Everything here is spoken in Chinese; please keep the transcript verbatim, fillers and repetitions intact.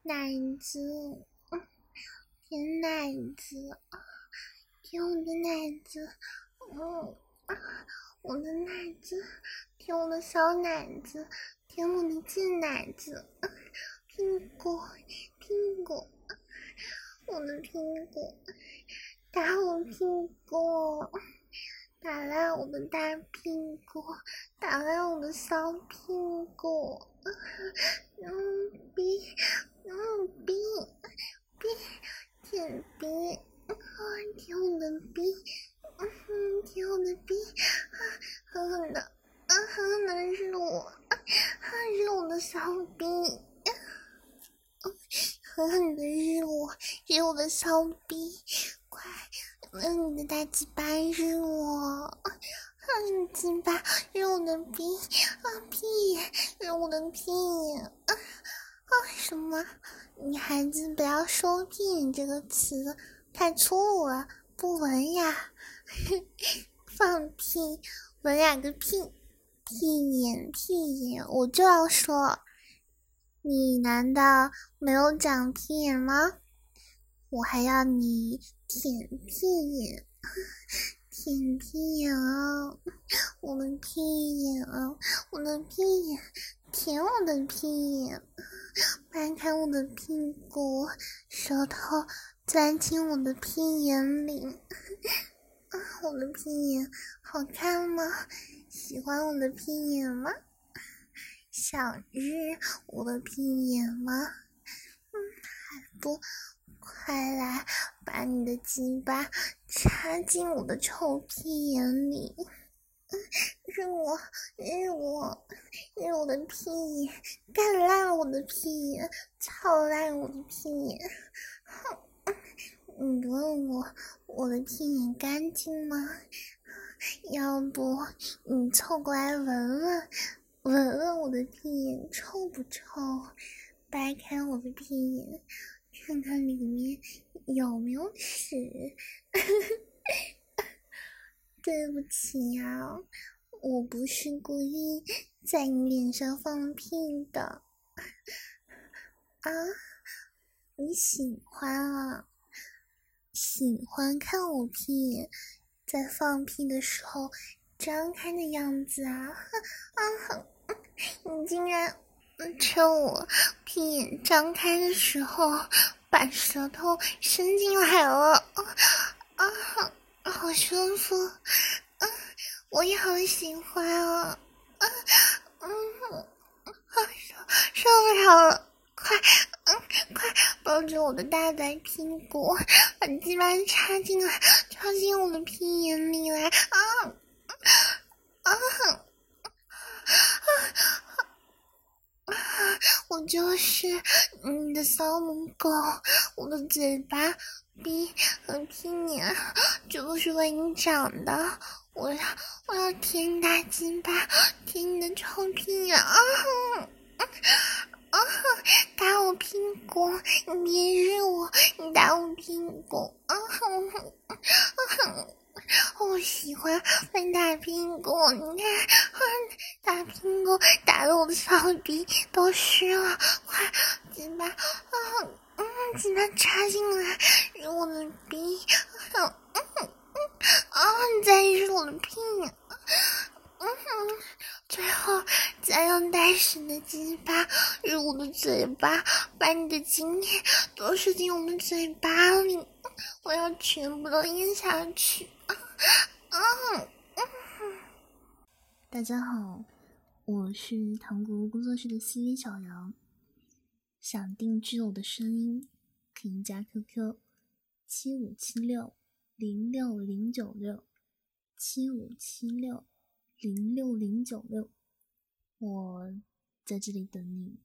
奶子，舔奶子，舔我的奶子，嗯，我的奶子，舔我的小奶子，舔我的贱奶子，苹果，苹果，我的苹果，打我苹果，打烂我的大苹果，打烂我的小苹果，嗯，逼，嗯，逼，逼，舔逼，啊，舔我的逼，嗯，舔我的逼，啊，狠狠的，啊，狠狠的日我，啊，日我的小逼，狠狠的日我，日我的小逼，快，用你的大鸡巴日我，你鸡巴日我的逼，啊屁，日我的屁，啊啊什么？女孩子不要说屁这个词，太粗了，不文雅。放屁，文雅个屁，屁眼屁眼，我就要说。你难道没有长屁眼吗？我还要你舔屁眼，舔屁眼啊！我的屁眼啊！我的屁眼，舔我的屁眼，掰开我的屁股，舌头钻进我的屁眼里。啊，我的屁眼好看吗？喜欢我的屁眼吗？想日我的屁眼吗？嗯，还不快来把你的鸡巴插进我的臭屁眼里，嗯，日我日我日我的屁眼，干烂我的屁眼，操烂我的屁眼。哼，你问我我的屁眼干净吗？要不你凑过来闻闻闻闻我的屁眼臭不臭？掰开我的屁眼，看看里面有没有屎。对不起呀，我不是故意在你脸上放屁的。啊，你喜欢啊？喜欢看我屁眼在放屁的时候张开的样子啊？啊，你竟然趁我屁眼张开的时候把舌头伸进来了，啊，好舒服，啊，我也好喜欢啊，啊，嗯，啊，受受不了了，快，嗯，快抱着我的大白屁股，把鸡巴插进来，插进我的屁眼里来，啊，啊，啊，我就是你的骚母狗，我的嘴巴、鼻和屁眼，这都是为你长的。我要，我要舔你大鸡巴，舔你的臭屁眼啊！啊！打我屁股！你别日我！你打我屁股！啊！我喜欢被打屁股，你看，打屁股打得我的小鼻都湿了，快，鸡巴，啊，嗯，鸡巴插进来，日我的鼻，嗯嗯啊，你再日我的屁，嗯哼，最后再用带屎的鸡巴日我的嘴巴，把你的精液都射进我的嘴巴里，我要全部都咽下去。嗯嗯， 大家好，我是糖果屋工作室的 C V 小杨，想定制我的声音，可以加 Q Q 七五七六零六零九六七五七六零六零九六，我在这里等你。